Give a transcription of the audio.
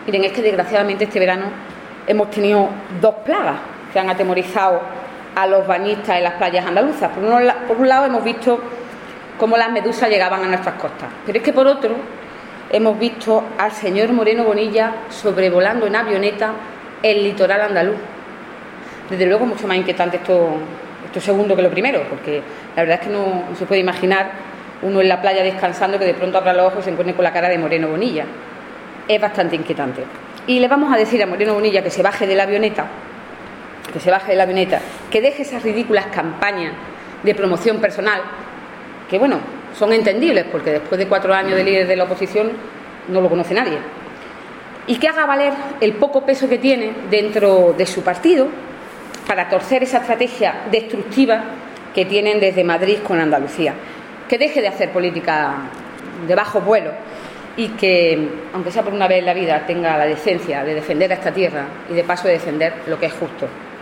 Miren, es que desgraciadamente este verano hemos tenido dos plagas que han atemorizado a los bañistas en las playas andaluzas. Por un lado hemos visto cómo las medusas llegaban a nuestras costas, pero es que por otro hemos visto al señor Moreno Bonilla sobrevolando en avioneta el litoral andaluz. Desde luego mucho más inquietante esto segundo que lo primero, porque la verdad es que no se puede imaginar uno en la playa descansando que de pronto abra los ojos y se encuentre con la cara de Moreno Bonilla. Es bastante inquietante. Y le vamos a decir a Moreno Bonilla que se baje de la avioneta, que deje esas ridículas campañas de promoción personal, que bueno, son entendibles porque después de 4 años de líder de la oposición no lo conoce nadie, y que haga valer el poco peso que tiene dentro de su partido para torcer esa estrategia destructiva que tienen desde Madrid con Andalucía, que deje de hacer política de bajo vuelo y que, aunque sea por una vez en la vida, tenga la decencia de defender a esta tierra y de paso de defender lo que es justo.